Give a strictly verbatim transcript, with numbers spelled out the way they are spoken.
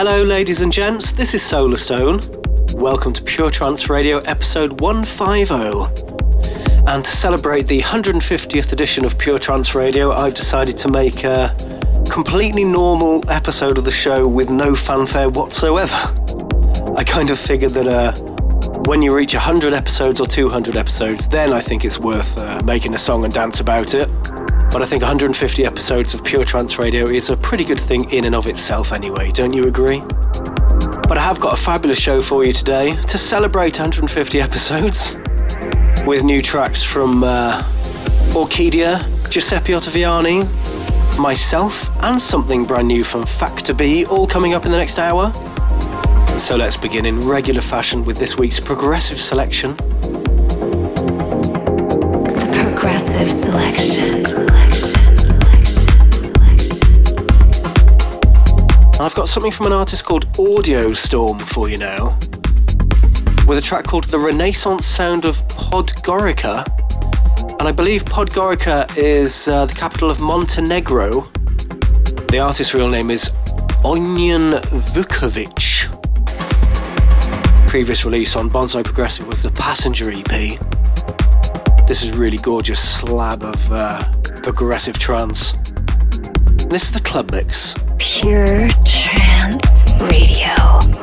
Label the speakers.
Speaker 1: Hello ladies and gents, this is Solarstone. Welcome to Pure Trance Radio episode one fifty. And to celebrate the one hundred fiftieth edition of Pure Trance Radio, I've decided to make a completely normal episode of the show with no fanfare whatsoever. I kind of figured that uh, when you reach one hundred episodes or two hundred episodes, then I think it's worth uh, making a song and dance about it. But I think one hundred fifty episodes of Pure Trance Radio is a pretty good thing in and of itself anyway, don't you agree? But I have got a fabulous show for you today to celebrate one hundred fifty episodes with new tracks from uh, Orchidia, Giuseppe Ottaviani, myself, and something brand new from Factor B, all coming up in the next hour. So let's begin in regular fashion with this week's progressive selection.
Speaker 2: Progressive selection.
Speaker 1: I've got something from an artist called Audio Storm for you now, with a track called The Renaissance Sound of Podgorica. And I believe Podgorica is uh, the capital of Montenegro. The artist's real name is Ognjen Vukovic. Previous release on Bonsai Progressive was the Passenger E P. This is a really gorgeous slab of uh, progressive trance. This is the Club Mix.
Speaker 2: Pure Trance Radio.